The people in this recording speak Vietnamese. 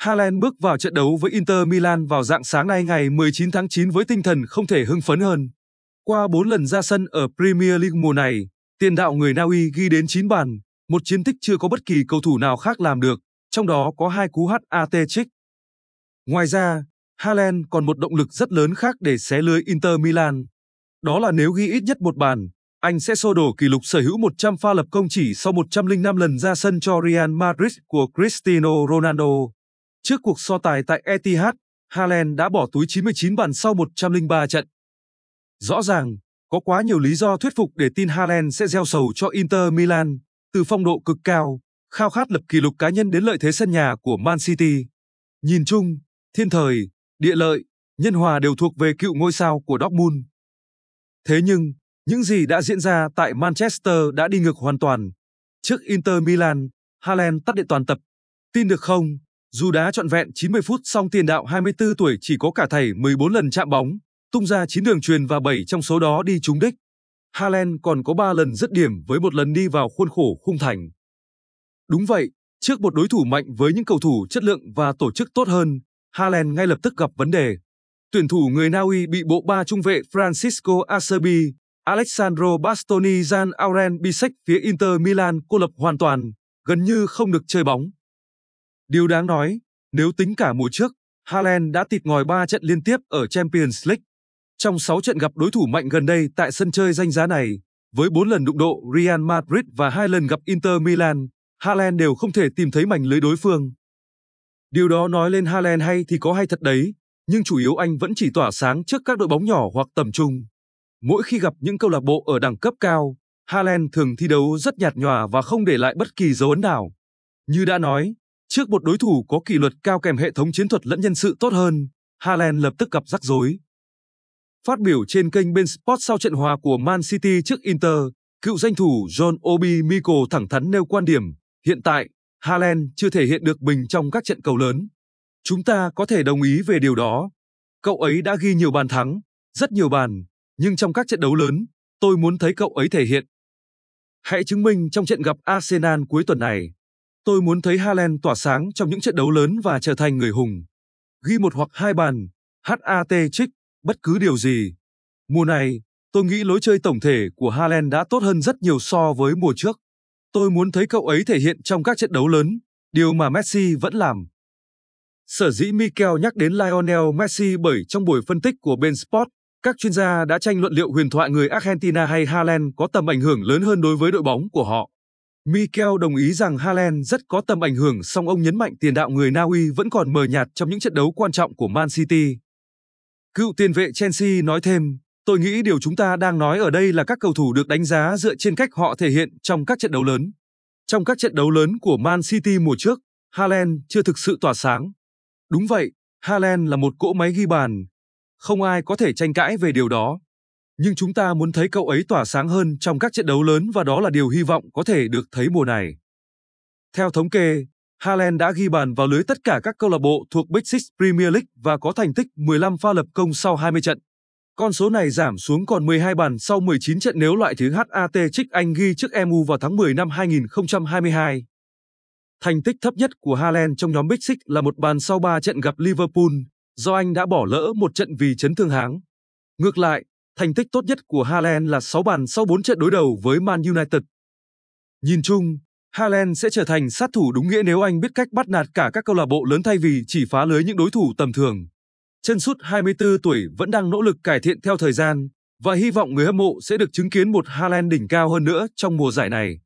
Haaland bước vào trận đấu với Inter Milan vào rạng sáng nay ngày 19 tháng 9 với tinh thần không thể hưng phấn hơn. Qua 4 lần ra sân ở Premier League mùa này, tiền đạo người Na Uy ghi đến 9 bàn, một chiến tích chưa có bất kỳ cầu thủ nào khác làm được, trong đó có 2 cú hat-trick. Ngoài ra, Haaland còn một động lực rất lớn khác để xé lưới Inter Milan. Đó là nếu ghi ít nhất một bàn, anh sẽ xô đổ kỷ lục sở hữu 100 pha lập công chỉ sau 105 lần ra sân cho Real Madrid của Cristiano Ronaldo. Trước cuộc so tài tại Etihad, Haaland đã bỏ túi 99 bàn sau 103 trận. Rõ ràng, có quá nhiều lý do thuyết phục để tin Haaland sẽ gieo sầu cho Inter Milan, từ phong độ cực cao, khao khát lập kỷ lục cá nhân đến lợi thế sân nhà của Man City. Nhìn chung, thiên thời, địa lợi, nhân hòa đều thuộc về cựu ngôi sao của Dortmund. Thế nhưng, những gì đã diễn ra tại Manchester đã đi ngược hoàn toàn. Trước Inter Milan, Haaland tắt điện toàn tập. Tin được không, dù đá trọn vẹn 90 phút song tiền đạo 24 tuổi chỉ có cả thảy 14 lần chạm bóng, tung ra 9 đường chuyền và 7 trong số đó đi trúng đích. Haaland còn có 3 lần dứt điểm với 1 lần đi vào khuôn khổ khung thành. Đúng vậy, trước một đối thủ mạnh với những cầu thủ chất lượng và tổ chức tốt hơn, Haaland ngay lập tức gặp vấn đề. Tuyển thủ người Na Uy bị bộ ba trung vệ Francisco Acerbi, Alessandro Bastoni, Jan Auren Bisek phía Inter Milan cô lập hoàn toàn, gần như không được chơi bóng. Điều đáng nói, nếu tính cả mùa trước, Haaland đã tịt ngòi 3 trận liên tiếp ở Champions League. Trong 6 trận gặp đối thủ mạnh gần đây tại sân chơi danh giá này, với 4 lần đụng độ Real Madrid và 2 lần gặp Inter Milan, Haaland đều không thể tìm thấy mảnh lưới đối phương. Điều đó nói lên Haaland hay thì có hay thật đấy, nhưng chủ yếu anh vẫn chỉ tỏa sáng trước các đội bóng nhỏ hoặc tầm trung. Mỗi khi gặp những câu lạc bộ ở đẳng cấp cao, Haaland thường thi đấu rất nhạt nhòa và không để lại bất kỳ dấu ấn nào. Như đã nói, trước một đối thủ có kỷ luật cao kèm hệ thống chiến thuật lẫn nhân sự tốt hơn, Haaland lập tức gặp rắc rối. Phát biểu trên kênh Ben Sport sau trận hòa của Man City trước Inter, cựu danh thủ John Obi Mikel thẳng thắn nêu quan điểm, hiện tại, Haaland chưa thể hiện được mình trong các trận cầu lớn. Chúng ta có thể đồng ý về điều đó. Cậu ấy đã ghi nhiều bàn thắng, rất nhiều bàn, nhưng trong các trận đấu lớn, tôi muốn thấy cậu ấy thể hiện. Hãy chứng minh trong trận gặp Arsenal cuối tuần này. Tôi muốn thấy Haaland tỏa sáng trong những trận đấu lớn và trở thành người hùng. Ghi 1 hoặc 2 bàn, hat-trick, bất cứ điều gì. Mùa này, tôi nghĩ lối chơi tổng thể của Haaland đã tốt hơn rất nhiều so với mùa trước. Tôi muốn thấy cậu ấy thể hiện trong các trận đấu lớn, điều mà Messi vẫn làm. Sở dĩ Mikel nhắc đến Lionel Messi bởi trong buổi phân tích của Ben Sport, các chuyên gia đã tranh luận liệu huyền thoại người Argentina hay Haaland có tầm ảnh hưởng lớn hơn đối với đội bóng của họ. Mikel đồng ý rằng Haaland rất có tầm ảnh hưởng, song ông nhấn mạnh tiền đạo người Na Uy vẫn còn mờ nhạt trong những trận đấu quan trọng của Man City. Cựu tiền vệ Chelsea nói thêm, tôi nghĩ điều chúng ta đang nói ở đây là các cầu thủ được đánh giá dựa trên cách họ thể hiện trong các trận đấu lớn. Trong các trận đấu lớn của Man City mùa trước, Haaland chưa thực sự tỏa sáng. Đúng vậy, Haaland là một cỗ máy ghi bàn. Không ai có thể tranh cãi về điều đó. Nhưng chúng ta muốn thấy cậu ấy tỏa sáng hơn trong các trận đấu lớn và đó là điều hy vọng có thể được thấy mùa này. Theo thống kê, Haaland đã ghi bàn vào lưới tất cả các câu lạc bộ thuộc Big Six Premier League và có thành tích 15 pha lập công sau 20 trận. Con số này giảm xuống còn 12 bàn sau 19 trận nếu loại trừ hat-trick anh ghi trước MU vào tháng 10 năm 2022. Thành tích thấp nhất của Haaland trong nhóm Big Six là 1 bàn sau 3 trận gặp Liverpool, do anh đã bỏ lỡ một trận vì chấn thương háng. Ngược lại, thành tích tốt nhất của Haaland là 6 bàn sau 4 trận đối đầu với Man United. Nhìn chung, Haaland sẽ trở thành sát thủ đúng nghĩa nếu anh biết cách bắt nạt cả các câu lạc bộ lớn thay vì chỉ phá lưới những đối thủ tầm thường. Chân sút 24 tuổi vẫn đang nỗ lực cải thiện theo thời gian và hy vọng người hâm mộ sẽ được chứng kiến một Haaland đỉnh cao hơn nữa trong mùa giải này.